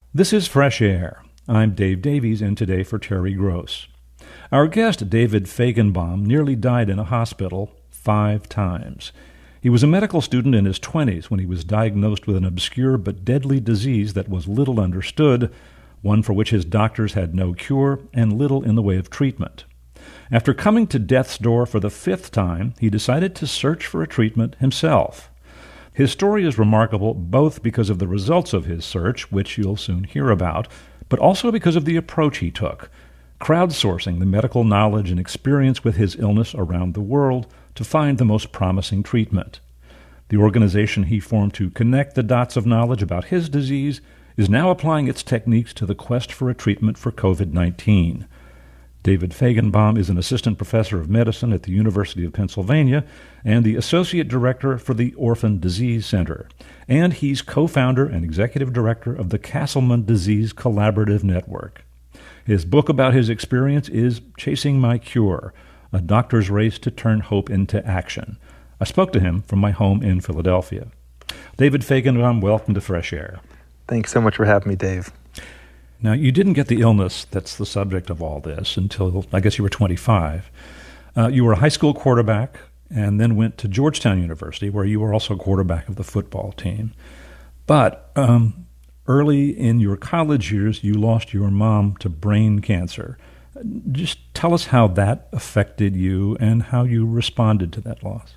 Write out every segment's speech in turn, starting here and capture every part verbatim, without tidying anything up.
This is Fresh Air. I'm Dave Davies, in today for Terry Gross. Our guest, David Fajgenbaum, nearly died in a hospital five times. He was a medical student in his twenties when he was diagnosed with an obscure but deadly disease that was little understood, one for which his doctors had no cure and little in the way of treatment. After coming to death's door for the fifth time, he decided to search for a treatment himself. His story is remarkable both because of the results of his search, which you'll soon hear about, but also because of the approach he took, crowdsourcing the medical knowledge and experience with his illness around the world to find the most promising treatment. The organization he formed to connect the dots of knowledge about his disease is now applying its techniques to the quest for a treatment for covid nineteen. David Fajgenbaum is an assistant professor of medicine at the University of Pennsylvania and the associate director for the Orphan Disease Center. And he's co-founder and executive director of the Castleman Disease Collaborative Network. His book about his experience is Chasing My Cure, a doctor's race to turn hope into action. I spoke to him from my home in Philadelphia. David Fajgenbaum, welcome to Fresh Air. Thanks so much for having me, Dave. Now, you didn't get the illness that's the subject of all this until, I guess, you were twenty-five. Uh, you were a high school quarterback and then went to Georgetown University, where you were also quarterback of the football team. But um, early in your college years, you lost your mom to brain cancer. Just tell us how that affected you and how you responded to that loss.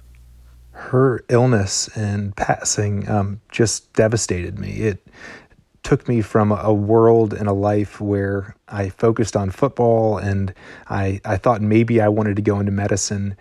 Her illness and passing um, just devastated me. It took me from a world and a life where I focused on football and I, I thought maybe I wanted to go into medicine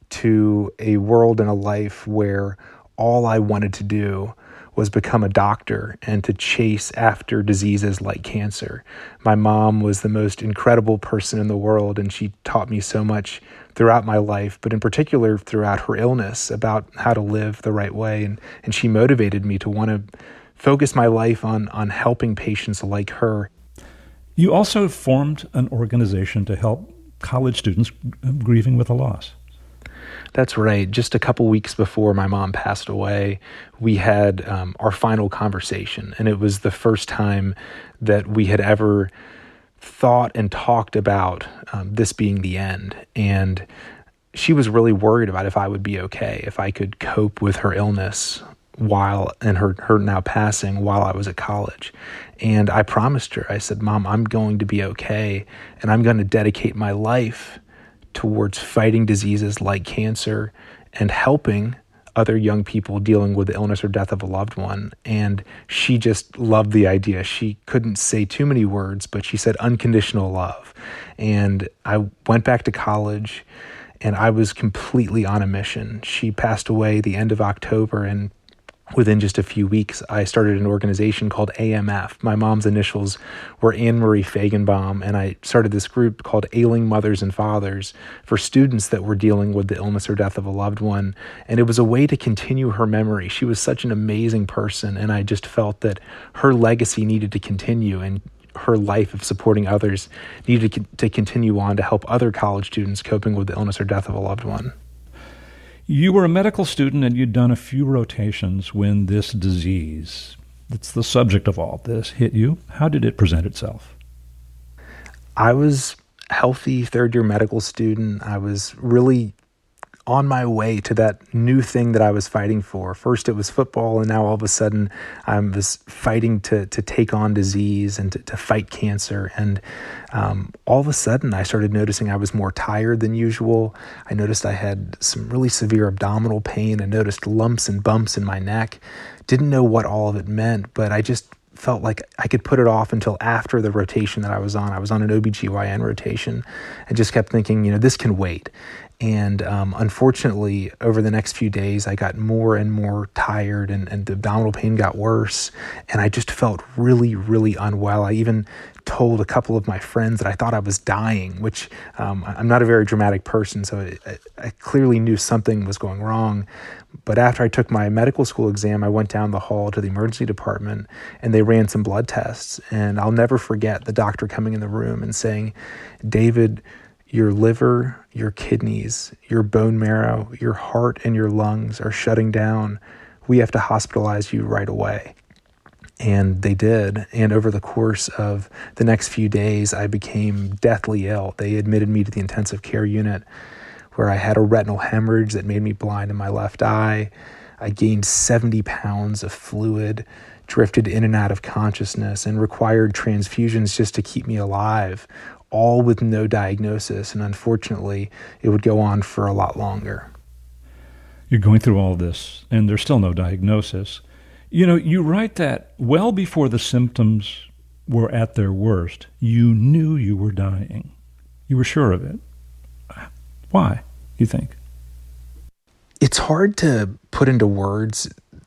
to a world and a life where all I wanted to do was become a doctor and to chase after diseases like cancer. My mom was the most incredible person in the world, and she taught me so much throughout my life, but in particular throughout her illness, about how to live the right way. And, and she motivated me to want to focus my life on, on helping patients like her. You also formed an organization to help college students grieving with a loss. That's right. Just a couple weeks before my mom passed away, we had um, our final conversation, and it was the first time that we had ever thought and talked about um, this being the end. And she was really worried about if I would be okay, if I could cope with her illness while and her, her now passing while I was at college. And I promised her, I said, Mom, I'm going to be okay, and I'm going to dedicate my life towards fighting diseases like cancer and helping other young people dealing with the illness or death of a loved one. And she just loved the idea. She couldn't say too many words, but she said unconditional love. And I went back to college, and I was completely on a mission. She passed away the end of October, and within just a few weeks, I started an organization called A M F. My mom's initials were Anne-Marie Fajgenbaum, and I started this group called Ailing Mothers and Fathers for students that were dealing with the illness or death of a loved one. And it was a way to continue her memory. She was such an amazing person, and I just felt that her legacy needed to continue, and her life of supporting others needed to, to continue on to help other college students coping with the illness or death of a loved one. You were a medical student and you'd done a few rotations when this disease, that's the subject of all this, hit you. How did it present itself? I was a healthy third-year medical student. I was really on my way to that new thing that I was fighting for. First it was football, and now all of a sudden I was fighting to to take on disease and to, to fight cancer. And um, all of a sudden I started noticing I was more tired than usual. I noticed I had some really severe abdominal pain. I noticed lumps and bumps in my neck. Didn't know what all of it meant, but I just felt like I could put it off until after the rotation that I was on. I was on an O B G Y N rotation and just kept thinking, you know, this can wait. And um, unfortunately, over the next few days, I got more and more tired, and, and the abdominal pain got worse. And I just felt really, really unwell. I even told a couple of my friends that I thought I was dying, which um, I'm not a very dramatic person, so I, I clearly knew something was going wrong. But after I took my medical school exam, I went down the hall to the emergency department, and they ran some blood tests. And I'll never forget the doctor coming in the room and saying, David, your liver, your kidneys, your bone marrow, your heart, and your lungs are shutting down. We have to hospitalize you right away. And they did. And over the course of the next few days, I became deathly ill. They admitted me to the intensive care unit where I had a retinal hemorrhage that made me blind in my left eye. I gained seventy pounds of fluid, drifted in and out of consciousness, and required transfusions just to keep me alive, all with no diagnosis. And unfortunately, it would go on for a lot longer. You're going through all this, and there's still no diagnosis. You know, you write that well before the symptoms were at their worst, you knew you were dying. You were sure of it. Why, you think? It's hard to put into words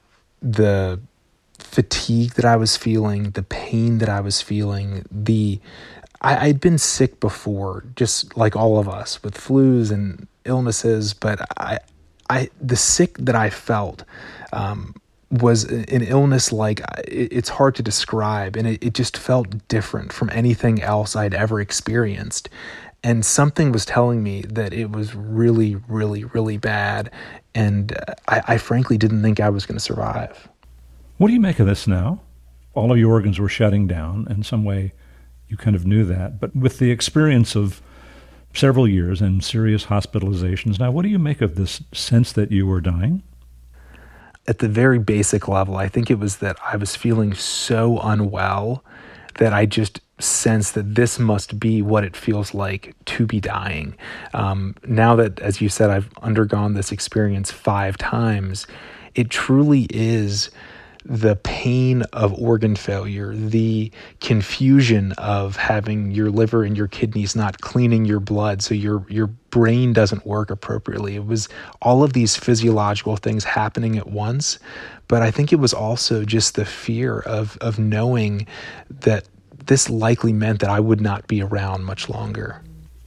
the fatigue that I was feeling, the pain that I was feeling. The I, I'd been sick before, just like all of us, with flus and illnesses, but I, I the sick that I felt um, was an illness like it's hard to describe, and it, it just felt different from anything else I'd ever experienced. And something was telling me that it was really, really, really bad, and I, I frankly didn't think I was going to survive. What do you make of this now? All of your organs were shutting down. In some way, you kind of knew that. But with the experience of several years and serious hospitalizations, now what do you make of this sense that you were dying? At the very basic level, I think it was that I was feeling so unwell that I just sensed that this must be what it feels like to be dying. Um, now that, as you said, I've undergone this experience five times, it truly is the pain of organ failure, the confusion of having your liver and your kidneys not cleaning your blood so your your brain doesn't work appropriately. It was all of these physiological things happening at once, but I think it was also just the fear of of knowing that this likely meant that I would not be around much longer.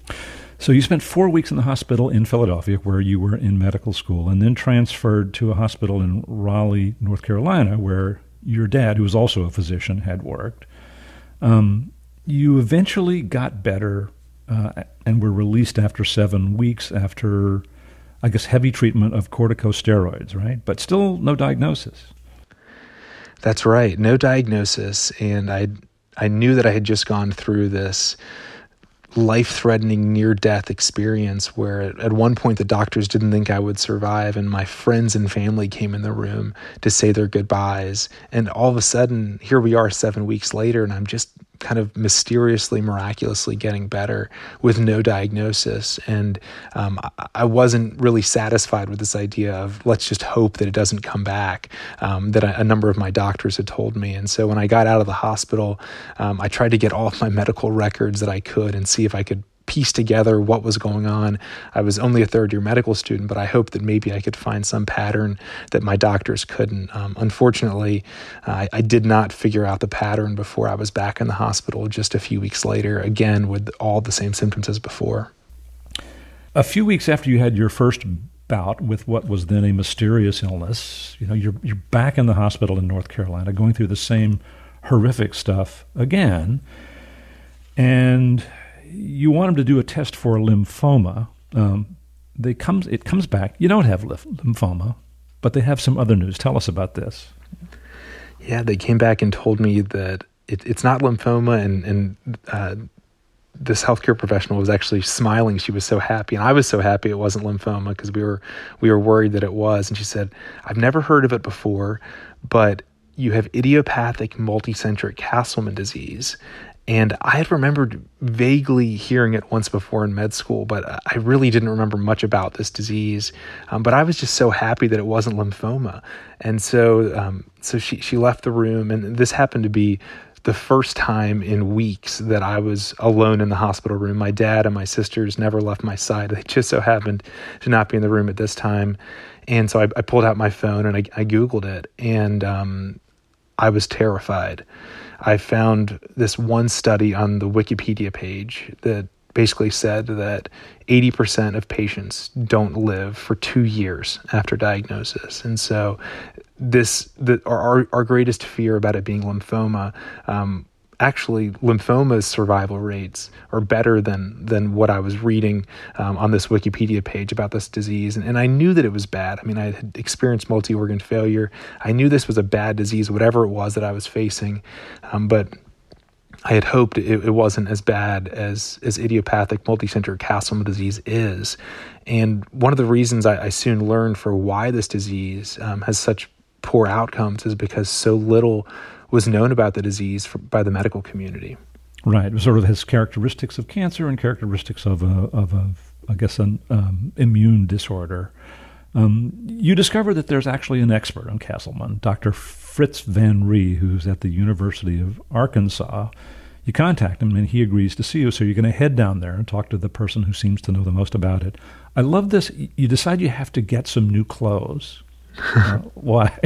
So you spent four weeks in the hospital in Philadelphia where you were in medical school, and then transferred to a hospital in Raleigh, North Carolina, where your dad, who was also a physician, had worked. Um, you eventually got better uh, and were released after seven weeks after, I guess, heavy treatment of corticosteroids, right? But still no diagnosis. That's right. No diagnosis. And I I knew that I had just gone through this life-threatening near-death experience where at one point the doctors didn't think I would survive, and my friends and family came in the room to say their goodbyes. And all of a sudden, here we are seven weeks later, and I'm just kind of mysteriously, miraculously getting better with no diagnosis. And um, I wasn't really satisfied with this idea of let's just hope that it doesn't come back, um, that a, a number of my doctors had told me. And so when I got out of the hospital, um, I tried to get all of my medical records that I could and see if I could piece together what was going on. I was only a third year medical student, but I hoped that maybe I could find some pattern that my doctors couldn't. Um, unfortunately, uh, I, I did not figure out the pattern before I was back in the hospital just a few weeks later, again with all the same symptoms as before. A few weeks after you had your first bout with what was then a mysterious illness, you know, you're you're back in the hospital in North Carolina going through the same horrific stuff again, and you want them to do a test for lymphoma. Um, they comes it comes back. You don't have lymphoma, but they have some other news. Tell us about this. Yeah, they came back and told me that it, it's not lymphoma, and and uh, this healthcare professional was actually smiling. She was so happy, and I was so happy it wasn't lymphoma because we were we were worried that it was. And she said, "I've never heard of it before, but you have idiopathic multicentric Castleman disease." And I had remembered vaguely hearing it once before in med school, but I really didn't remember much about this disease. Um, but I was just so happy that it wasn't lymphoma. And so um, so she, she left the room, and this happened to be the first time in weeks that I was alone in the hospital room. My dad and my sisters never left my side. They just so happened to not be in the room at this time. And so I, I pulled out my phone and I, I Googled it, and um, I was terrified. I found this one study on the Wikipedia page that basically said that eighty percent of patients don't live for two years after diagnosis. And so this, the, our, our greatest fear about it being lymphoma um, actually lymphoma's survival rates are better than than what I was reading um, on this Wikipedia page about this disease. And, and I knew that it was bad. I mean, I had experienced multi-organ failure. I knew this was a bad disease, whatever it was that I was facing. Um, but I had hoped it, it wasn't as bad as, as idiopathic multicentric Castleman disease is. And one of the reasons I, I soon learned for why this disease um, has such poor outcomes is because so little was known about the disease for, by the medical community. Right. It sort of has characteristics of cancer and characteristics of a, of a I guess, an um, immune disorder. Um, you discover that there's actually an expert on Castleman, Doctor Fritz Van Rhee, who's at the University of Arkansas. You contact him, and he agrees to see you, so you're going to head down there and talk to the person who seems to know the most about it. I love this. You decide you have to get some new clothes. Uh, why?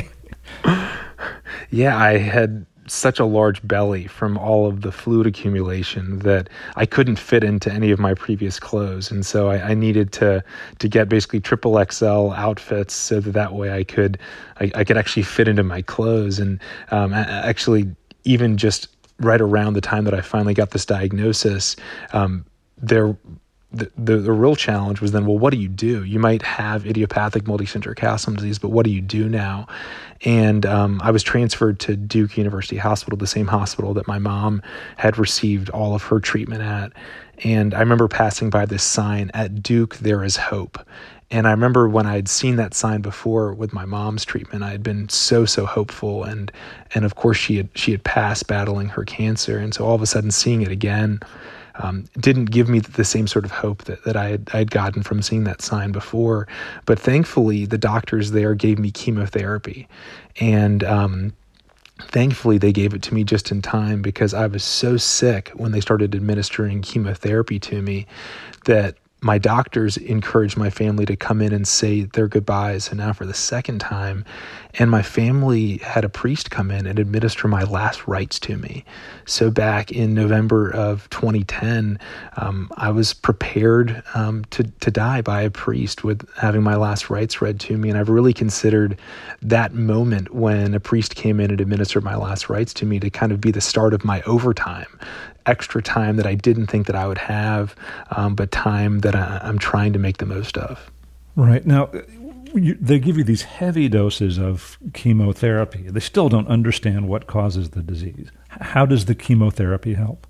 Yeah, I had such a large belly from all of the fluid accumulation that I couldn't fit into any of my previous clothes. And so I, I needed to to get basically triple X L outfits so that that way I could I, I could actually fit into my clothes. And um, actually, even just right around the time that I finally got this diagnosis, um, there The, the the real challenge was then, well, what do you do? You might have idiopathic multicentric Castleman disease, but what do you do now? And um, I was transferred to Duke University Hospital, the same hospital that my mom had received all of her treatment at. And I remember passing by this sign, "At Duke, there is hope." And I remember when I had seen that sign before with my mom's treatment, I had been so, so hopeful. And and of course, she had she had passed battling her cancer. And so all of a sudden seeing it again, Um, didn't give me the same sort of hope that, that I had I had gotten from seeing that sign before. But thankfully, the doctors there gave me chemotherapy. And um, thankfully, they gave it to me just in time, because I was so sick when they started administering chemotherapy to me that my doctors encouraged my family to come in and say their goodbyes. And now for the second time, and my family had a priest come in and administer my last rites to me. So back in November of twenty ten, um, I was prepared um, to, to die by a priest with having my last rites read to me. And I've really considered that moment when a priest came in and administered my last rites to me to kind of be the start of my overtime. Extra time that I didn't think that I would have, um, but time that I, I'm trying to make the most of. Right. Now, you, they give you these heavy doses of chemotherapy. They still don't understand what causes the disease. How does the chemotherapy help?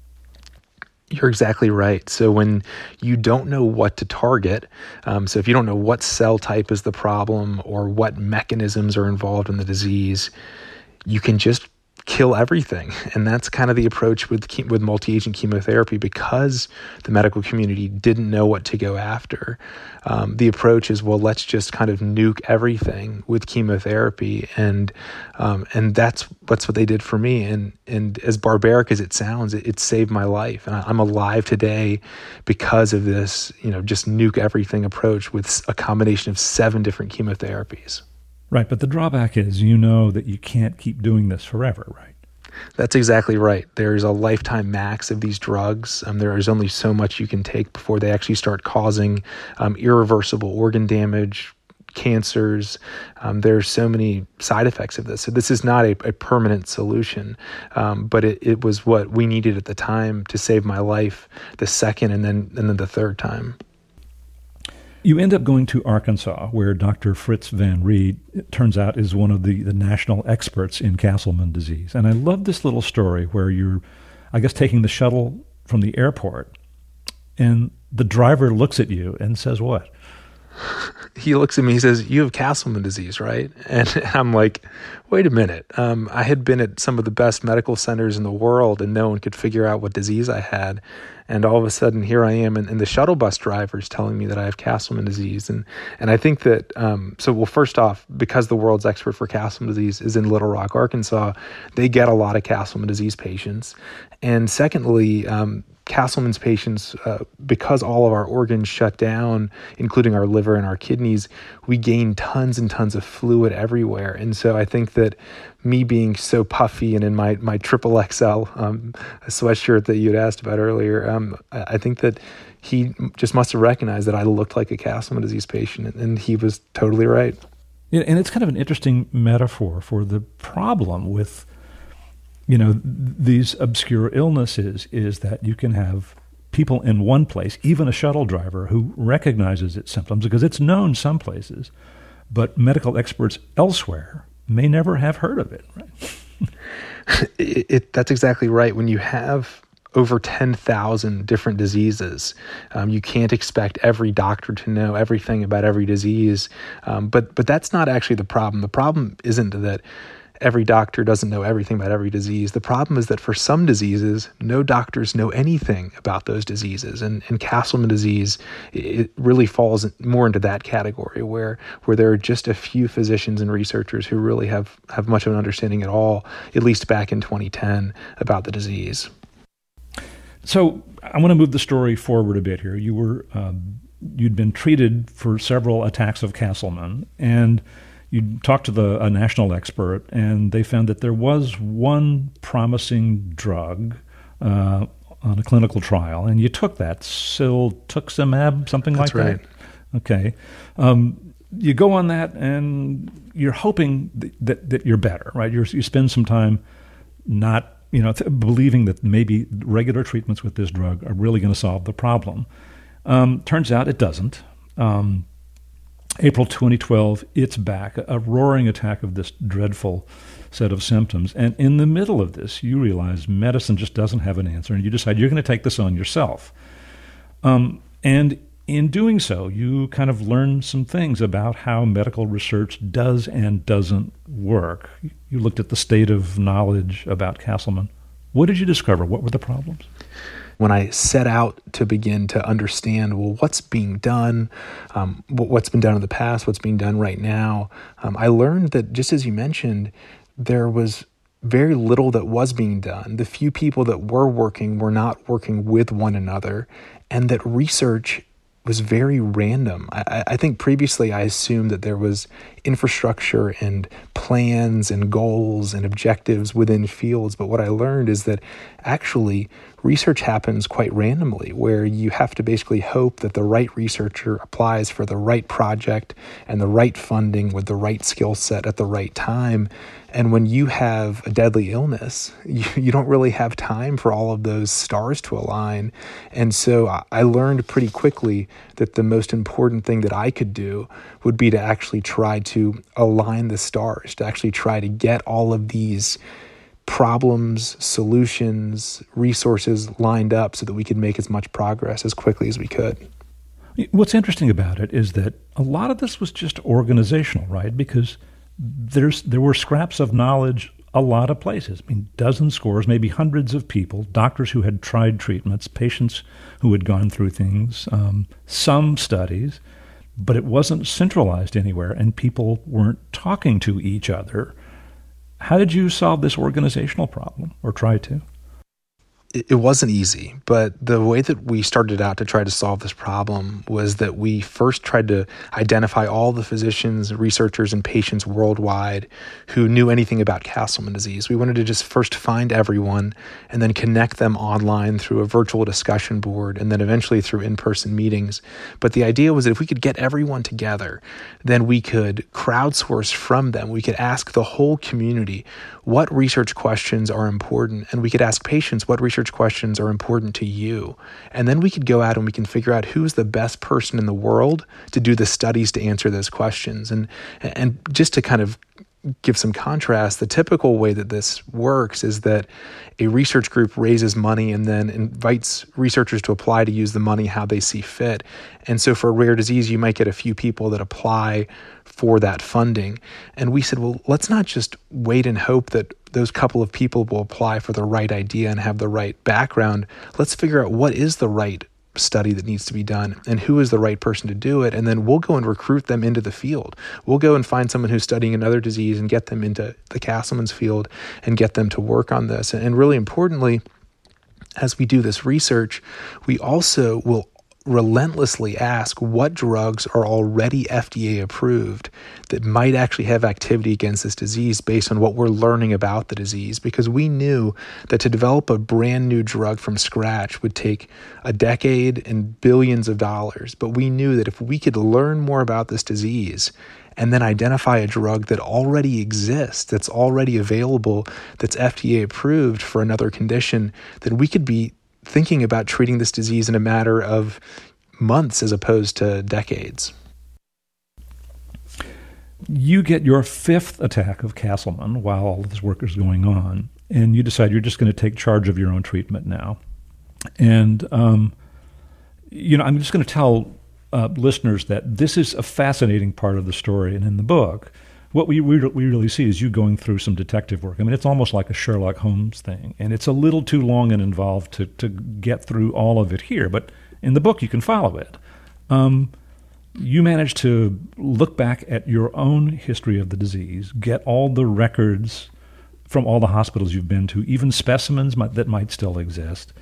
You're exactly right. So when you don't know what to target, um, so if you don't know what cell type is the problem or what mechanisms are involved in the disease, you can just kill everything. And that's kind of the approach with with multi-agent chemotherapy, because the medical community didn't know what to go after. Um, the approach is, well, let's just kind of nuke everything with chemotherapy. And um, and that's that's what they did for me. And and as barbaric as it sounds, it, it saved my life. And I, I'm alive today because of this, you know, just nuke everything approach with a combination of seven different chemotherapies. Right, but the drawback is you know that you can't keep doing this forever, right? That's exactly right. There's a lifetime max of these drugs. Um, there is only so much you can take before they actually start causing um, irreversible organ damage, cancers. Um, there's so many side effects of this. So this is not a, a permanent solution, um, but it, it was what we needed at the time to save my life the second and then and then the third time. You end up going to Arkansas, where Doctor Fritz Van Rhee, it turns out, is one of the, the national experts in Castleman disease. And I love this little story where you're, I guess, taking the shuttle from the airport, and the driver looks at you and says what? He looks at me, he says, "You have Castleman disease, right?" And I'm like, wait a minute. Um, I had been at some of the best medical centers in the world, and no one could figure out what disease I had. And all of a sudden, here I am, and, and the shuttle bus driver is telling me that I have Castleman disease. And and I think that, um, so, well, first off, because the world's expert for Castleman disease is in Little Rock, Arkansas, they get a lot of Castleman disease patients. And secondly, um, Castleman's patients, uh, because all of our organs shut down, including our liver and our kidneys, we gain tons and tons of fluid everywhere. And so I think that me being so puffy and in my, my triple X L um, sweatshirt that you'd asked about earlier, um, I, I think that he just must have recognized that I looked like a Castleman disease patient, and he was totally right. Yeah, and it's kind of an interesting metaphor for the problem with you know, th- these obscure illnesses is that you can have people in one place, even a shuttle driver who recognizes its symptoms because it's known some places, but medical experts elsewhere may never have heard of it, right? it, it, that's exactly right. When you have over ten thousand different diseases, um, you can't expect every doctor to know everything about every disease. Um, but but that's not actually the problem. The problem isn't that every doctor doesn't know everything about every disease. The problem is that for some diseases, no doctors know anything about those diseases. And, and Castleman disease, it really falls more into that category where where there are just a few physicians and researchers who really have, have much of an understanding at all, at least back in twenty ten, about the disease. So I want to move the story forward a bit here. You were um, you'd been treated for several attacks of Castleman, and you talked to the a national expert, and they found that there was one promising drug uh, on a clinical trial, and you took that, siltuximab, something That's like right. that? Okay. Um, you go on that, and you're hoping that, that, that you're better, right? You're, you spend some time not, you know, th- believing that maybe regular treatments with this drug are really going to solve the problem. Um, turns out it doesn't. Um, April twenty twelve, it's back, a roaring attack of this dreadful set of symptoms. And in the middle of this, you realize medicine just doesn't have an answer, and you decide you're going to take this on yourself. Um, and in doing so, you kind of learn some things about how medical research does and doesn't work. You looked at the state of knowledge about Castleman. What did you discover? What were the problems? When I set out to begin to understand, well, what's being done, um, what's been done in the past, what's being done right now, um, I learned that, just as you mentioned, there was very little that was being done. The few people that were working were not working with one another, and that research was very random. I, I think previously I assumed that there was infrastructure and plans and goals and objectives within fields, but what I learned is that actually research happens quite randomly, where you have to basically hope that the right researcher applies for the right project and the right funding with the right skill set at the right time. And when you have a deadly illness, you, you don't really have time for all of those stars to align. And so I learned pretty quickly that the most important thing that I could do would be to actually try to align the stars, to actually try to get all of these problems, solutions, resources lined up so that we could make as much progress as quickly as we could. What's interesting about it is that a lot of this was just organizational, right? Because there's there were scraps of knowledge a lot of places. I mean, dozens, scores, maybe hundreds of people, doctors who had tried treatments, patients who had gone through things, um, some studies, but it wasn't centralized anywhere, and people weren't talking to each other. How did you solve this organizational problem, or try to? It wasn't easy, but the way that we started out to try to solve this problem was that we first tried to identify all the physicians, researchers, and patients worldwide who knew anything about Castleman disease. We wanted to just first find everyone and then connect them online through a virtual discussion board and then eventually through in-person meetings. But the idea was that if we could get everyone together, then we could crowdsource from them. We could ask the whole community what research questions are important, and we could ask patients what research questions are important to you. And then we could go out and we can figure out who's the best person in the world to do the studies to answer those questions. And and just to kind of give some contrast, the typical way that this works is that a research group raises money and then invites researchers to apply to use the money how they see fit. And so for a rare disease, you might get a few people that apply for that funding. And we said, well, let's not just wait and hope that those couple of people will apply for the right idea and have the right background. Let's figure out what is the right study that needs to be done and who is the right person to do it. And then we'll go and recruit them into the field. We'll go and find someone who's studying another disease and get them into the Castleman's field and get them to work on this. And really importantly, as we do this research, we also will relentlessly ask what drugs are already F D A approved that might actually have activity against this disease based on what we're learning about the disease, because we knew that to develop a brand new drug from scratch would take a decade and billions of dollars. But we knew that if we could learn more about this disease and then identify a drug that already exists, that's already available, that's F D A approved for another condition, then we could be thinking about treating this disease in a matter of months as opposed to decades. You get your fifth attack of Castleman while all this work is going on, and you decide you're just going to take charge of your own treatment now. And, um, you know, I'm just going to tell uh, listeners that this is a fascinating part of the story. And in the book, what we, we we really see is you going through some detective work. I mean, it's almost like a Sherlock Holmes thing, and it's a little too long and involved to, to get through all of it here. But in the book, you can follow it. Um, you managed to look back at your own history of the disease, get all the records from all the hospitals you've been to, even specimens might, that might still exist,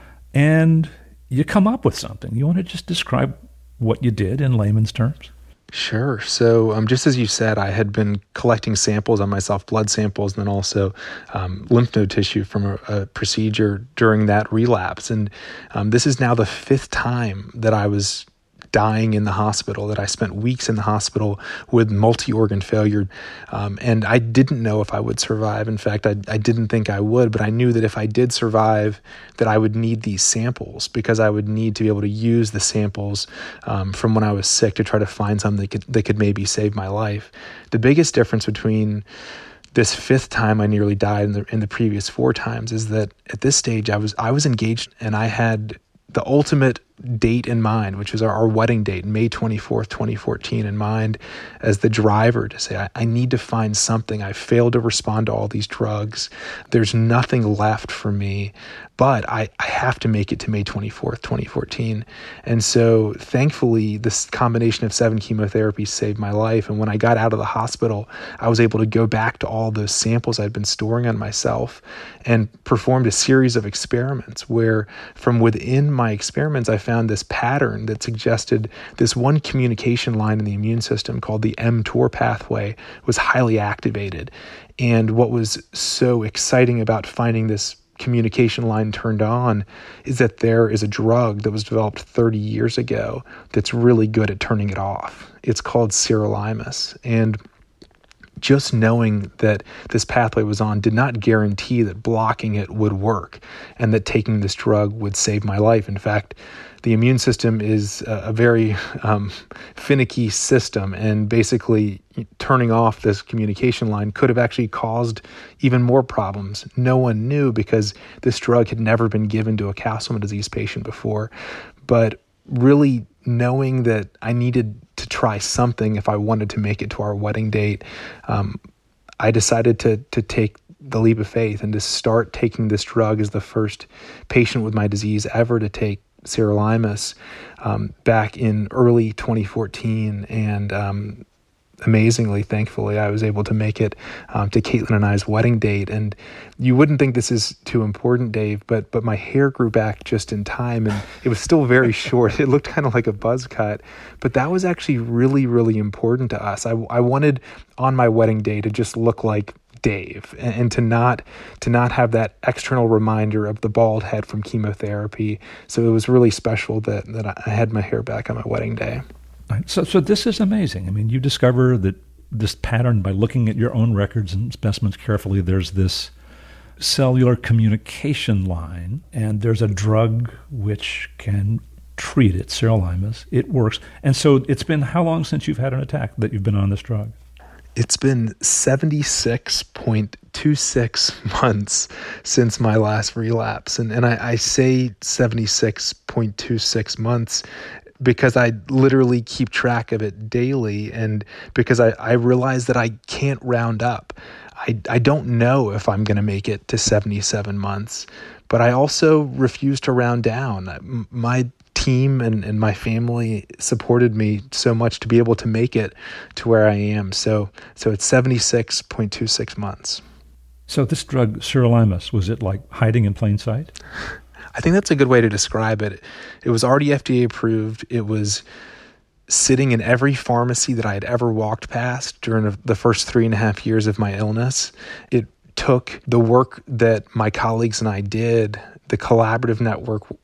and you come up with something. You want to just describe what you did in layman's terms? Sure. So um, just as you said, I had been collecting samples on myself, blood samples, and then also um, lymph node tissue from a, a procedure during that relapse. And um, this is now the fifth time that I was dying in the hospital, that I spent weeks in the hospital with multi-organ failure. Um, and I didn't know if I would survive. In fact, I, I didn't think I would, but I knew that if I did survive, that I would need these samples, because I would need to be able to use the samples um, from when I was sick to try to find something that could, that could maybe save my life. The biggest difference between this fifth time I nearly died and the, in the previous four times is that at this stage I was I was engaged, and I had the ultimate date in mind, which was our, our wedding date, May twenty-fourth, twenty fourteen, in mind as the driver to say, I, I need to find something. I failed to respond to all these drugs. There's nothing left for me, but I, I have to make it to May twenty-fourth, twenty fourteen. And so thankfully, this combination of seven chemotherapies saved my life. And when I got out of the hospital, I was able to go back to all those samples I'd been storing on myself and performed a series of experiments where from within my experiments, I found this pattern that suggested this one communication line in the immune system called the mTOR pathway was highly activated. And what was so exciting about finding this communication line turned on is that there is a drug that was developed thirty years ago that's really good at turning it off. It's called sirolimus. And just knowing that this pathway was on did not guarantee that blocking it would work and that taking this drug would save my life. In fact, the immune system is a, a very um, finicky system, and basically turning off this communication line could have actually caused even more problems. No one knew because this drug had never been given to a Castleman disease patient before. But really knowing that I needed to try something if I wanted to make it to our wedding date, um, I decided to to take the leap of faith and to start taking this drug as the first patient with my disease ever to take sirolimus um, back in early twenty fourteen. And um, amazingly, thankfully, I was able to make it um, to Caitlin and I's wedding date. And you wouldn't think this is too important, Dave, but but my hair grew back just in time, and it was still very short. It looked kind of like a buzz cut, but that was actually really, really important to us. I, I wanted on my wedding day to just look like Dave, and, and to not to not have that external reminder of the bald head from chemotherapy. So it was really special that that I had my hair back on my wedding day. So, so this is amazing. I mean, you discover that this pattern by looking at your own records and specimens carefully. There's this cellular communication line, and there's a drug which can treat it, sirolimus. It works. And so it's been how long since you've had an attack that you've been on this drug? It's been seventy-six point two six months since my last relapse. And, and I, I say seventy-six point two six months because I literally keep track of it daily, and because I, I realize that I can't round up. I, I don't know if I'm going to make it to seventy-seven months, but I also refuse to round down. My team and, and my family supported me so much to be able to make it to where I am. So so it's seventy-six point two six months. So this drug, sirolimus, was it like hiding in plain sight? I think that's a good way to describe it. It was already F D A approved. It was sitting in every pharmacy that I had ever walked past during the first three and a half years of my illness. It took the work that my colleagues and I did, the collaborative network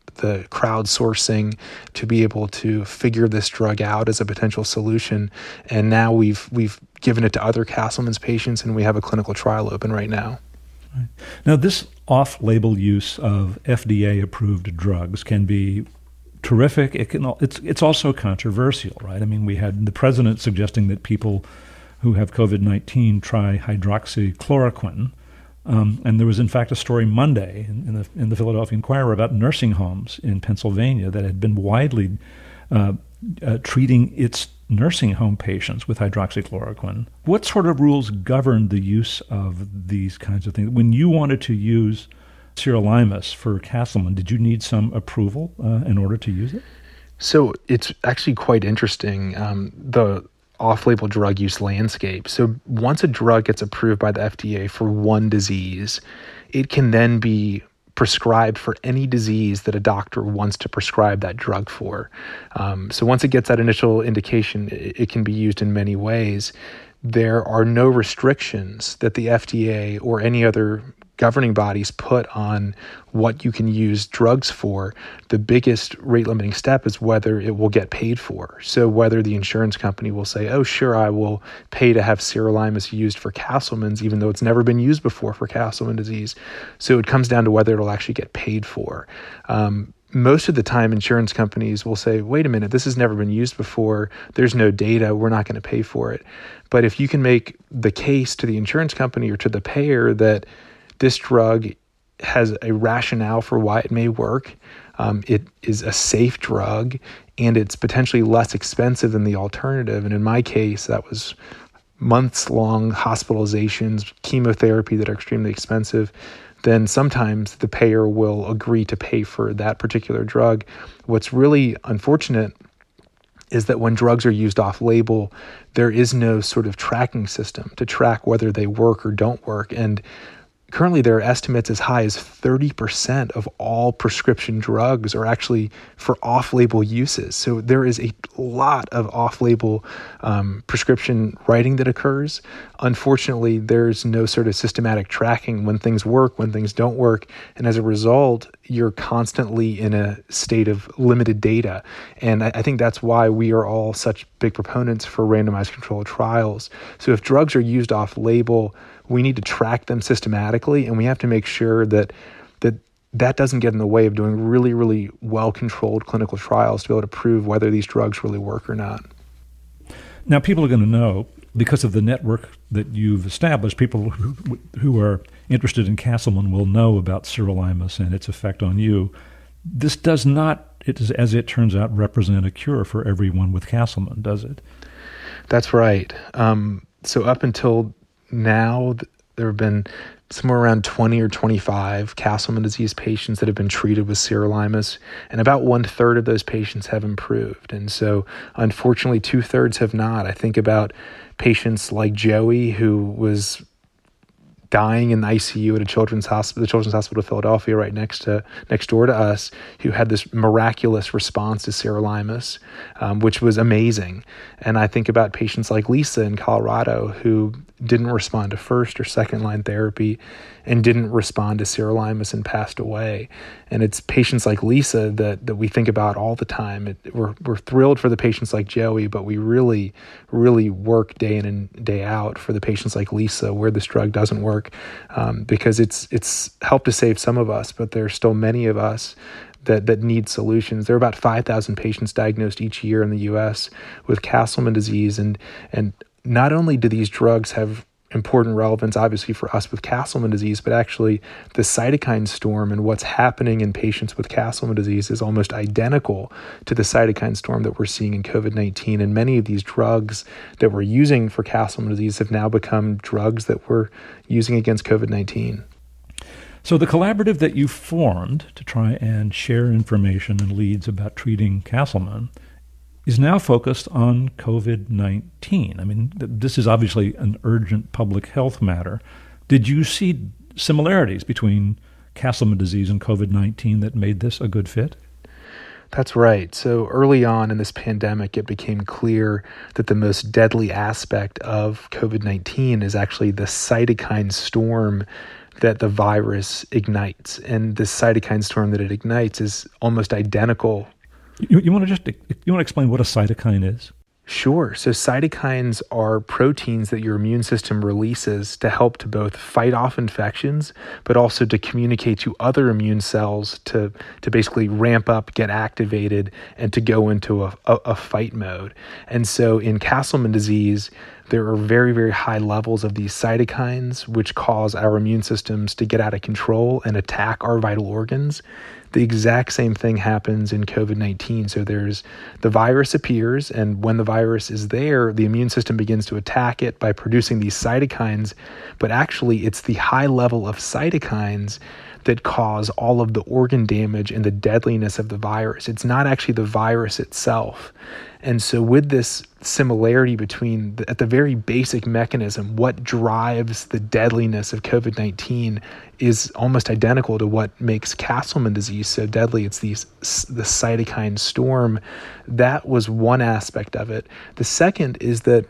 the crowdsourcing to be able to figure this drug out as a potential solution. And now we've we've given it to other Castleman's patients, and we have a clinical trial open right now. Right. Now, this off-label use of F D A-approved drugs can be terrific. It can. It's it's also controversial, right? I mean, we had the president suggesting that people who have COVID nineteen try hydroxychloroquine. Um, and there was, in fact, a story Monday in, in, the, in the Philadelphia Inquirer about nursing homes in Pennsylvania that had been widely uh, uh, treating its nursing home patients with hydroxychloroquine. What sort of rules govern the use of these kinds of things? When you wanted to use sirolimus for Castleman, did you need some approval uh, in order to use it? So it's actually quite interesting, um, the off-label drug use landscape. So once a drug gets approved by the F D A for one disease, it can then be prescribed for any disease that a doctor wants to prescribe that drug for. Um, so once it gets that initial indication, it, it can be used in many ways. There are no restrictions that the F D A or any other governing bodies put on what you can use drugs for. The biggest rate limiting step is whether it will get paid for. So whether the insurance company will say, oh, sure, I will pay to have sirolimus used for Castleman's, even though it's never been used before for Castleman disease. So it comes down to whether it'll actually get paid for. Um, Most of the time, insurance companies will say, wait a minute, this has never been used before. There's no data. We're not going to pay for it. But if you can make the case to the insurance company or to the payer that this drug has a rationale for why it may work, um, it is a safe drug, and it's potentially less expensive than the alternative. And in my case, that was months-long hospitalizations, chemotherapy that are extremely expensive. Then sometimes the payer will agree to pay for that particular drug. What's really unfortunate is that when drugs are used off-label, there is no sort of tracking system to track whether they work or don't work. And currently, there are estimates as high as thirty percent of all prescription drugs are actually for off-label uses. So there is a lot of off-label um, prescription writing that occurs. Unfortunately, there's no sort of systematic tracking when things work, when things don't work. And as a result, you're constantly in a state of limited data. And I, I think that's why we are all such big proponents for randomized controlled trials. So if drugs are used off-label, we need to track them systematically, and we have to make sure that that that doesn't get in the way of doing really, really well-controlled clinical trials to be able to prove whether these drugs really work or not. Now, people are going to know, because of the network that you've established, people who, who are interested in Castleman will know about sirolimus and its effect on you. This does not, it is, as it turns out, represent a cure for everyone with Castleman, does it? That's right. Um, so up until now, there have been somewhere around twenty or twenty-five Castleman disease patients that have been treated with sirolimus, and about one third of those patients have improved. And so, unfortunately, two thirds have not. I think about patients like Joey, who was dying in the I C U at a children's hospital, the Children's Hospital of Philadelphia, right next to next door to us, who had this miraculous response to sirolimus, um, which was amazing. And I think about patients like Lisa in Colorado, who didn't respond to first or second line therapy and didn't respond to sirolimus and passed away. And it's patients like Lisa that that we think about all the time. It, we're we're thrilled for the patients like Joey, but we really, really work day in and day out for the patients like Lisa where this drug doesn't work, um, because it's it's helped to save some of us, but there's still many of us that that need solutions. There are about five thousand patients diagnosed each year in the U S with Castleman disease, and and not only do these drugs have important relevance, obviously, for us with Castleman disease, but actually the cytokine storm and what's happening in patients with Castleman disease is almost identical to the cytokine storm that we're seeing in COVID nineteen. And many of these drugs that we're using for Castleman disease have now become drugs that we're using against COVID nineteen. So the collaborative that you formed to try and share information and leads about treating Castleman is now focused on COVID nineteen. I mean, th- this is obviously an urgent public health matter. Did you see similarities between Castleman disease and COVID nineteen that made this a good fit? That's right. So early on in this pandemic, it became clear that the most deadly aspect of COVID nineteen is actually the cytokine storm that the virus ignites. And the cytokine storm that it ignites is almost identical. You, you want to just you want to explain what a cytokine is? Sure. So cytokines are proteins that your immune system releases to help to both fight off infections, but also to communicate to other immune cells to, to basically ramp up, get activated, and to go into a, a, a fight mode. And so in Castleman disease, there are very, very high levels of these cytokines, which cause our immune systems to get out of control and attack our vital organs. The exact same thing happens in covid nineteen. So there's the virus appears, and when the virus is there, the immune system begins to attack it by producing these cytokines. But actually, it's the high level of cytokines that cause all of the organ damage and the deadliness of the virus. It's not actually the virus itself. And so with this similarity between, the, at the very basic mechanism, what drives the deadliness of covid nineteen is almost identical to what makes Castleman disease so deadly. It's these the cytokine storm. That was one aspect of it. The second is that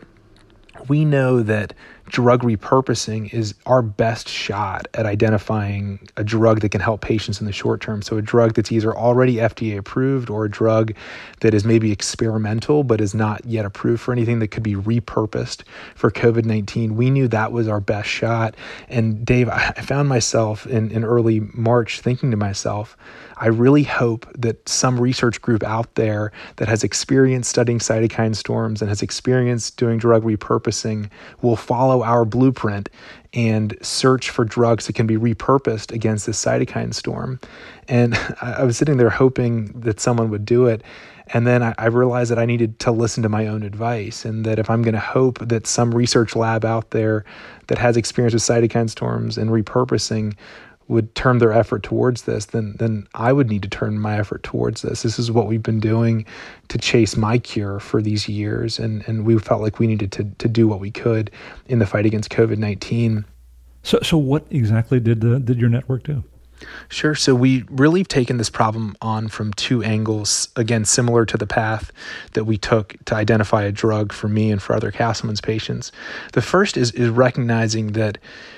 we know that drug repurposing is our best shot at identifying a drug that can help patients in the short term. So a drug that's either already F D A approved or a drug that is maybe experimental but is not yet approved for anything that could be repurposed for covid nineteen. We knew that was our best shot. And Dave, I found myself in, in early March thinking to myself, I really hope that some research group out there that has experience studying cytokine storms and has experience doing drug repurposing will follow our blueprint and search for drugs that can be repurposed against this cytokine storm. And I was sitting there hoping that someone would do it. And then I, I realized that I needed to listen to my own advice, and that if I'm going to hope that some research lab out there that has experience with cytokine storms and repurposing would turn their effort towards this, then then I would need to turn my effort towards this. This is what we've been doing to chase my cure for these years, and, and we felt like we needed to to do what we could in the fight against covid nineteen. So so what exactly did the, did your network do? Sure. So we really have taken this problem on from two angles, again, similar to the path that we took to identify a drug for me and for other Castleman's patients. The first is is recognizing that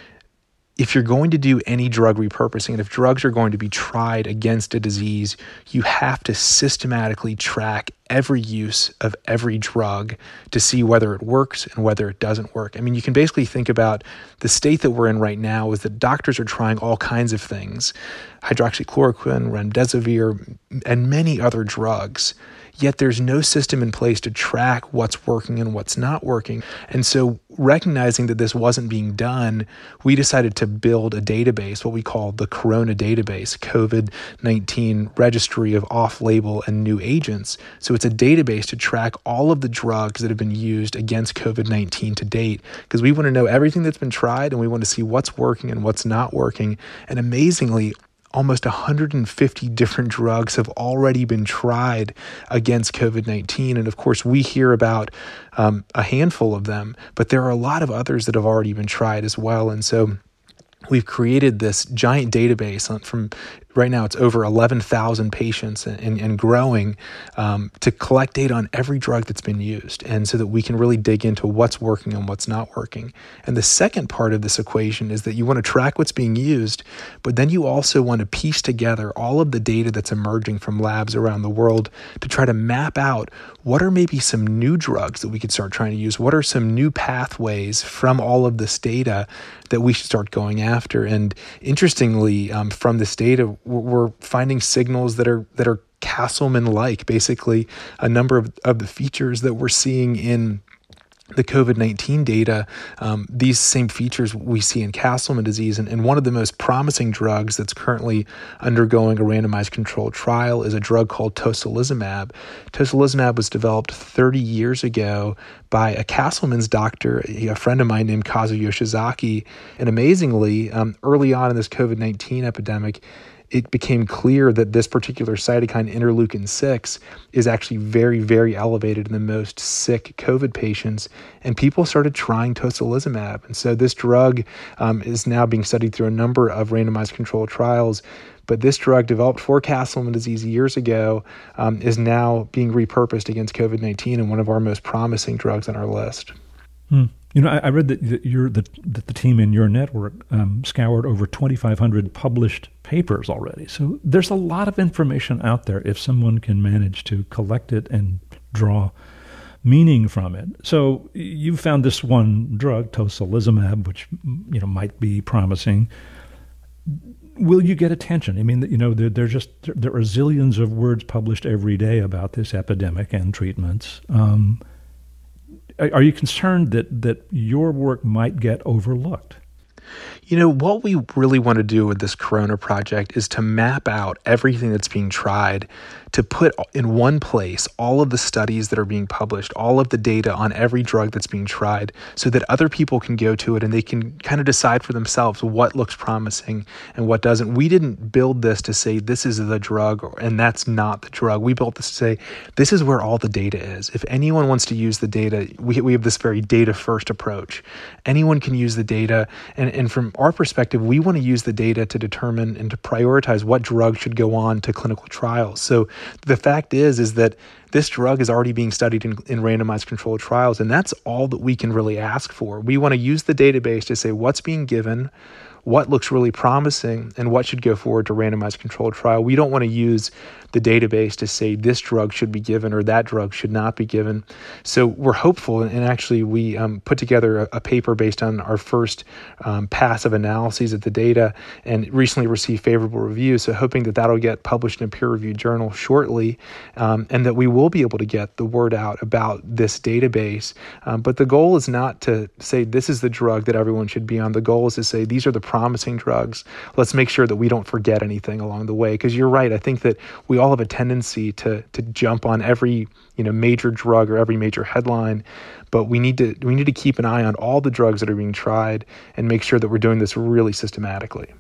if you're going to do any drug repurposing, and if drugs are going to be tried against a disease, you have to systematically track every use of every drug to see whether it works and whether it doesn't work. I mean, you can basically think about the state that we're in right now is that doctors are trying all kinds of things, hydroxychloroquine, remdesivir, and many other drugs. Yet there's no system in place to track what's working and what's not working. And so recognizing that this wasn't being done, we decided to build a database, what we call the Corona database, covid nineteen registry of off-label and new agents. So it's a database to track all of the drugs that have been used against covid nineteen to date, because we want to know everything that's been tried, and we want to see what's working and what's not working. And amazingly, almost one hundred fifty different drugs have already been tried against covid nineteen. And of course, we hear about um, a handful of them, but there are a lot of others that have already been tried as well. And so we've created this giant database on, from right now, it's over eleven thousand patients and, and, and growing um, to collect data on every drug that's been used, and so that we can really dig into what's working and what's not working. And the second part of this equation is that you want to track what's being used, but then you also want to piece together all of the data that's emerging from labs around the world to try to map out what are maybe some new drugs that we could start trying to use, what are some new pathways from all of this data that we should start going after. And interestingly, um, from this data, we're finding signals that are that are Castleman-like. Basically, a number of, of the features that we're seeing in the covid nineteen data, um, these same features we see in Castleman disease. And, and one of the most promising drugs that's currently undergoing a randomized controlled trial is a drug called tocilizumab. Tocilizumab was developed thirty years ago by a Castleman's doctor, a friend of mine named Kazu Yoshizaki. And amazingly, um, early on in this covid nineteen epidemic, it became clear that this particular cytokine, interleukin six, is actually very, very elevated in the most sick COVID patients, and people started trying tocilizumab. And so this drug um, is now being studied through a number of randomized controlled trials. But this drug, developed for Castleman disease years ago, um, is now being repurposed against covid nineteen, and one of our most promising drugs on our list. Hmm. You know, I, I read that, that, you're, that, that the team in your network um, scoured over twenty-five hundred published papers already. So there's a lot of information out there if someone can manage to collect it and draw meaning from it. So you found this one drug, tocilizumab, which you know might be promising. Will you get attention? I mean, you know, there, there's just there are zillions of words published every day about this epidemic and treatments. Um, are you concerned that that your work might get overlooked? You know, what we really want to do with this Corona project is to map out everything that's being tried, to put in one place all of the studies that are being published, all of the data on every drug that's being tried, so that other people can go to it and they can kind of decide for themselves what looks promising and what doesn't. We didn't build this to say this is the drug and that's not the drug. We built this to say this is where all the data is. If anyone wants to use the data, we, we have this very data-first approach. Anyone can use the data, and, and from our perspective, we want to use the data to determine and to prioritize what drug should go on to clinical trials. So the fact is, is that this drug is already being studied in, in randomized controlled trials, and that's all that we can really ask for. We want to use the database to say what's being given, what looks really promising, and what should go forward to randomized controlled trial. We don't want to use the database to say this drug should be given or that drug should not be given. So we're hopeful, and actually we um, put together a, a paper based on our first um, pass of analyses of the data and recently received favorable reviews. So hoping that that'll get published in a peer-reviewed journal shortly, um, and that we will be able to get the word out about this database. Um, but the goal is not to say this is the drug that everyone should be on. The goal is to say these are the promising drugs. Let's make sure that we don't forget anything along the way. Because you're right, I think that we all have a tendency to to jump on every you know major drug or every major headline, but we need to we need to keep an eye on all the drugs that are being tried and make sure that we're doing this really systematically.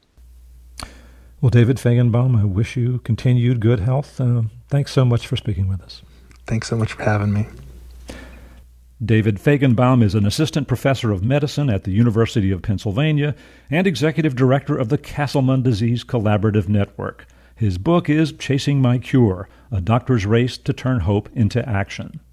Well, David Fajgenbaum, I wish you continued good health. Uh, thanks so much for speaking with us. Thanks so much for having me. David Fajgenbaum is an assistant professor of medicine at the University of Pennsylvania and executive director of the Castleman Disease Collaborative Network. His book is Chasing My Cure, A Doctor's Race to Turn Hope into Action.